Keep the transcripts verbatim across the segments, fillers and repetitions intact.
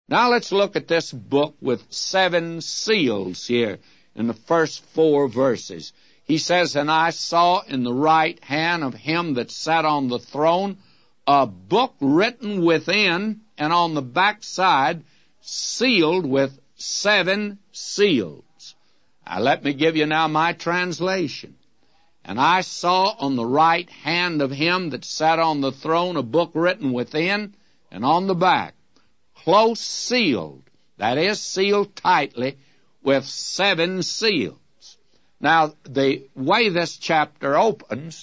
Now let's look at this book with seven seals here in the first four verses. He says, "And I saw in the right hand of him that sat on the throne a book written within and on the backside, sealed with seven seals." Now let me give you now my translation. "And I saw on the right hand of him that sat on the throne a book written within and on the back, close sealed," that is, sealed tightly, "with seven seals." Now, the way this chapter opens,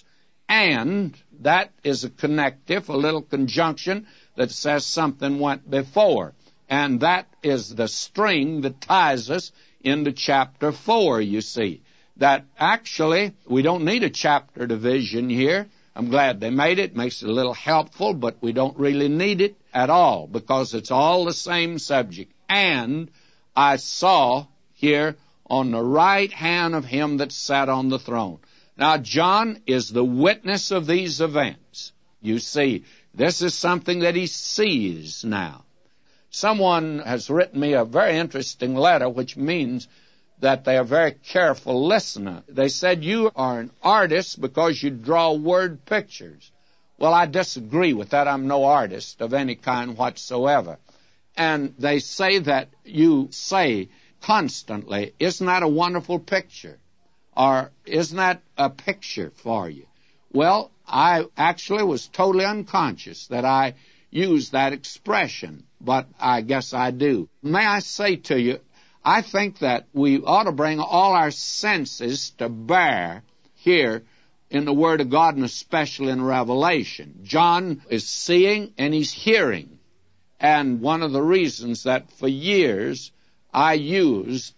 and that is a connective, a little conjunction that says something went before. And that is the string that ties us into chapter four, you see. That actually, we don't need a chapter division here. I'm glad they made it. It makes it a little helpful, but we don't really need it at all because it's all the same subject. "And I saw," here, "on the right hand of him that sat on the throne." Now, John is the witness of these events. You see, this is something that he sees now. Someone has written me a very interesting letter, which means that they are a very careful listener. They said, "You are an artist because you draw word pictures." Well, I disagree with that. I'm no artist of any kind whatsoever. And they say that you say constantly, "Isn't that a wonderful picture?" Or, "Isn't that a picture for you?" Well, I actually was totally unconscious that I used that expression, but I guess I do. May I say to you, I think that we ought to bring all our senses to bear here in the Word of God, and especially in Revelation. John is seeing and he's hearing. And one of the reasons that for years I used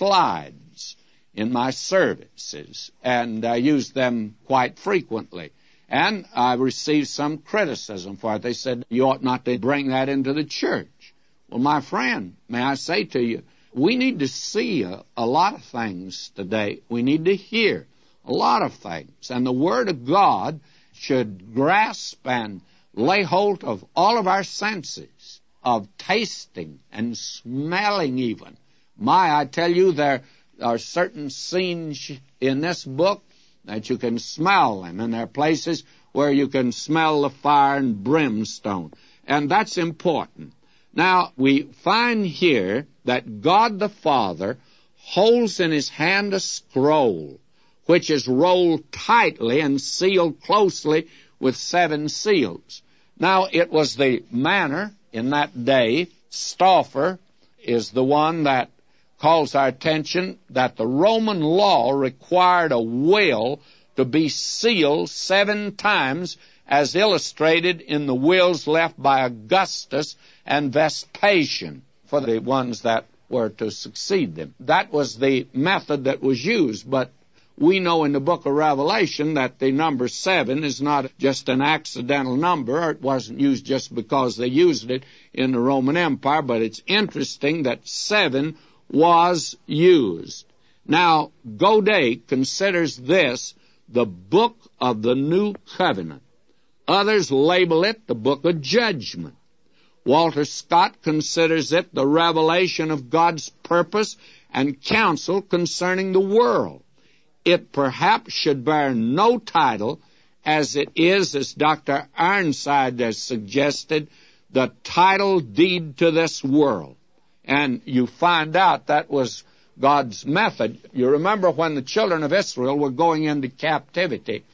slides in my services, and I used them quite frequently. And I received some criticism for it. They said, "You ought not to bring that into the church." Well, my friend, may I say to you, we need to see a, a lot of things today. We need to hear a lot of things. And the Word of God should grasp and lay hold of all of our senses, of tasting and smelling even. My, I tell you, there are certain scenes in this book that you can smell them, and there are places where you can smell the fire and brimstone. And that's important. Now, we find here that God the Father holds in his hand a scroll, which is rolled tightly and sealed closely with seven seals. Now, it was the manner in that day. Stauffer is the one that calls our attention that the Roman law required a will to be sealed seven times, as illustrated in the wills left by Augustus and Vespasian for the ones that were to succeed them. That was the method that was used, but we know in the book of Revelation that the number seven is not just an accidental number, or it wasn't used just because they used it in the Roman Empire, but it's interesting that seven was used. Now, Godet considers this the book of the New Covenant. Others label it the book of judgment. Walter Scott considers it the revelation of God's purpose and counsel concerning the world. It perhaps should bear no title, as it is, as Doctor Ironside has suggested, the title deed to this world. And you find out that was God's method. You remember when the children of Israel were going into captivity,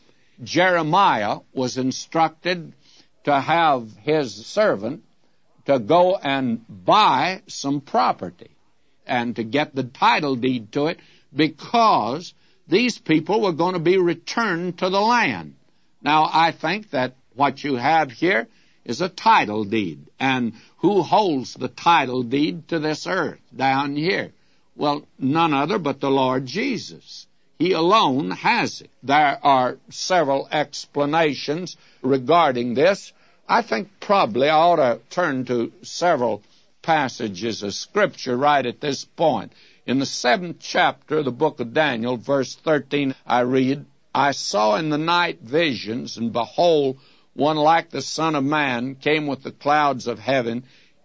Jeremiah was instructed to have his servant to go and buy some property and to get the title deed to it, because these people were going to be returned to the land. Now, I think that what you have here is a title deed. And who holds the title deed to this earth down here? Well, none other but the Lord Jesus. He alone has it. There are several explanations regarding this. I think probably I ought to turn to several passages of Scripture right at this point. In the seventh chapter of the book of Daniel, verse thirteen, I read, "I saw in the night visions, and behold, one like the Son of Man came with the clouds of heaven,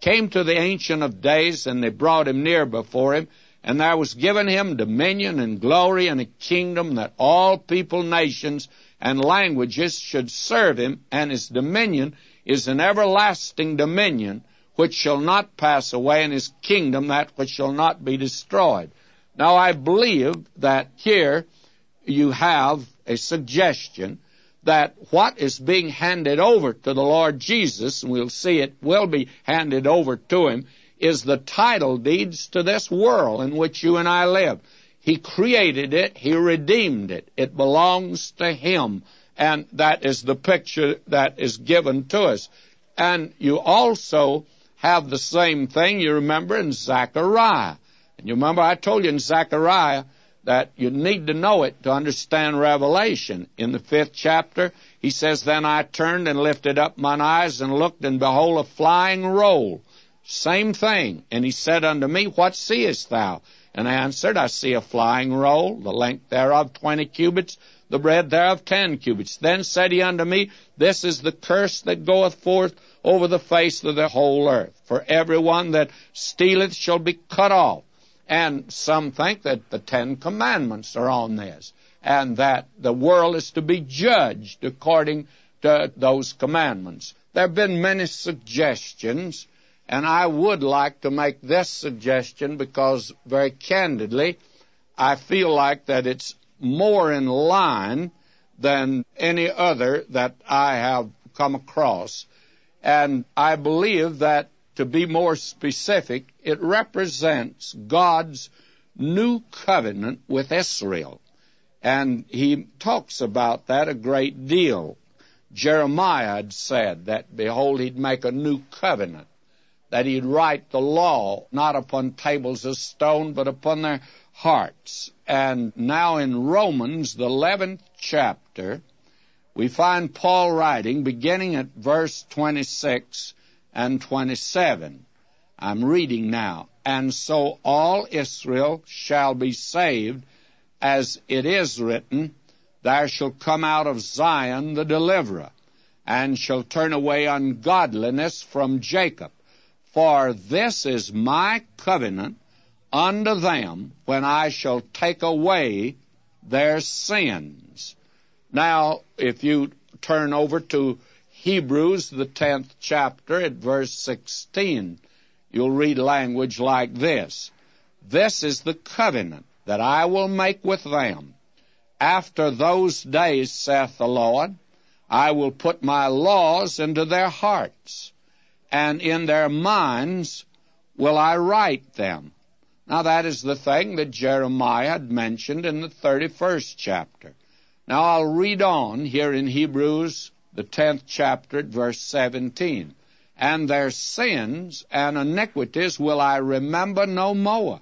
came to the Ancient of Days, and they brought him near before him, and there was given him dominion and glory and a kingdom, that all people, nations, and languages should serve him, and his dominion is an everlasting dominion, which shall not pass away, and his kingdom that which shall not be destroyed. Now, I believe that here you have a suggestion that what is being handed over to the Lord Jesus, and we'll see it will be handed over to him, is the title deeds to this world in which you and I live. He created it. He redeemed it. It belongs to him. And that is the picture that is given to us. And you also have the same thing, you remember, in Zechariah. And you remember I told you in Zechariah that you need to know it to understand Revelation. In the fifth chapter, he says, Then I turned and lifted up mine eyes and looked, and behold, a flying roll. Same thing. And he said unto me, What seest thou? And I answered, I see a flying roll, the length thereof twenty cubits, the breadth thereof ten cubits. Then said he unto me, This is the curse that goeth forth over the face of the whole earth. For every one that stealeth shall be cut off. And some think that the Ten Commandments are on this, and that the world is to be judged according to those commandments. There have been many suggestions, and I would like to make this suggestion because, very candidly, I feel like that it's more in line than any other that I have come across. And I believe that, to be more specific, it represents God's new covenant with Israel. And he talks about that a great deal. Jeremiah had said that, behold, he'd make a new covenant, that he'd write the law not upon tables of stone, but upon their hearts. And now in Romans, the eleventh chapter, we find Paul writing, beginning at verse twenty-six and twenty-seven. I'm reading now. And so all Israel shall be saved, as it is written, There shall come out of Zion the deliverer, and shall turn away ungodliness from Jacob. For this is my covenant unto them, when I shall take away their sins. Now, if you turn over to Hebrews, the tenth chapter, at verse sixteen, you'll read language like this. This is the covenant that I will make with them. After those days, saith the Lord, I will put my laws into their hearts, and in their minds will I write them. Now that is the thing that Jeremiah had mentioned in the thirty-first chapter. Now I'll read on here in Hebrews, the tenth chapter, at verse seventeen. And their sins and iniquities will I remember no more.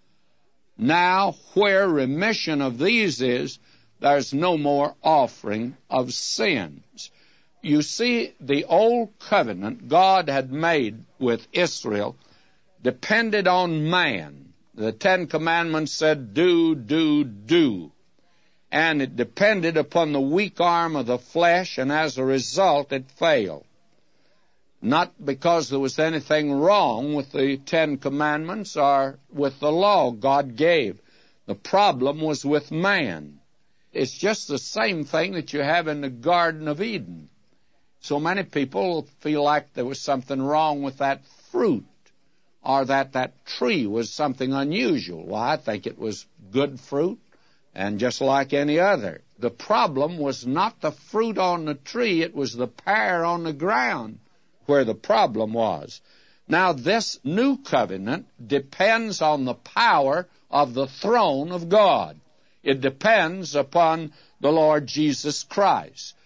Now where remission of these is, there's no more offering of sins. You see, the old covenant God had made with Israel depended on man. The Ten Commandments said, do, do, do. And it depended upon the weak arm of the flesh, and as a result it failed. Not because there was anything wrong with the Ten Commandments or with the law God gave. The problem was with man. It's just the same thing that you have in the Garden of Eden. So many people feel like there was something wrong with that fruit, or that that tree was something unusual. Well, I think it was good fruit, and just like any other. The problem was not the fruit on the tree, it was the pear on the ground where the problem was. Now, this new covenant depends on the power of the throne of God. It depends upon the Lord Jesus Christ.